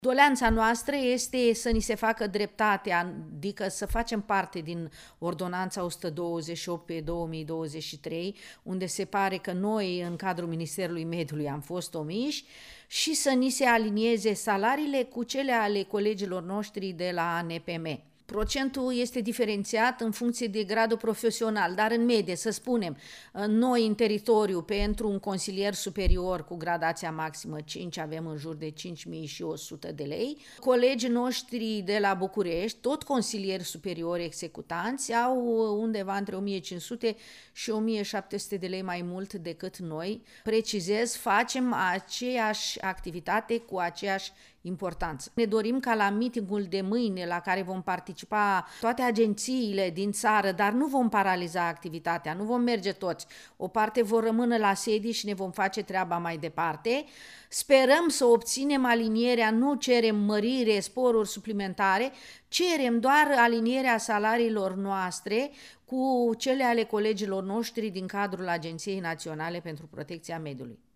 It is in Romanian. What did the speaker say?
Doleanța noastră este să ni se facă dreptate, adică să facem parte din Ordonanța 128 pe 2023, unde se pare că noi, în cadrul Ministerului Mediului, am fost omiși, și să ni se alinieze salariile cu cele ale colegilor noștri de la ANPM. Procentul este diferențiat în funcție de gradul profesional, dar în medie, să spunem, noi în teritoriu, pentru un consilier superior cu gradația maximă 5, avem în jur de 5.100 de lei. Colegii noștri de la București, tot consilieri superiori executanți, au undeva între 1.500 și 1.700 de lei mai mult decât noi. Precizez, facem aceeași activitate cu aceeași importanță. Ne dorim ca la meetingul de mâine, la care vom participa toate agențiile din țară, dar nu vom paraliza activitatea, nu vom merge toți. O parte vor rămâne la sedii și ne vom face treaba mai departe. Sperăm să obținem alinierea, nu cerem mărire, sporuri suplimentare, cerem doar alinierea salariilor noastre cu cele ale colegilor noștri din cadrul Agenției Naționale pentru Protecția Mediului.